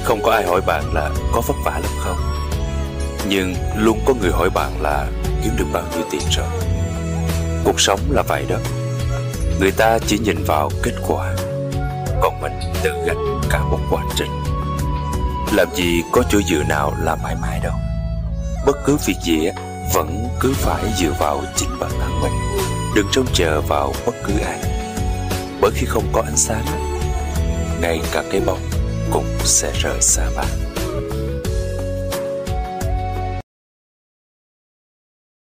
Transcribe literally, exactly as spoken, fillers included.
Không có ai hỏi bạn là có vất vả lắm không, nhưng luôn có người hỏi bạn là kiếm được bao nhiêu tiền rồi. Cuộc sống là vậy đó. Người ta chỉ nhìn vào kết quả, còn mình tự gánh cả một quá trình. Làm gì có chỗ dựa nào là mãi mãi đâu. Bất cứ việc gì vẫn cứ phải dựa vào chính bản thân mình. Đừng trông chờ vào bất cứ ai, bởi khi không có ánh sáng, ngay cả cái bóng cũng sẽ rời xa bạn.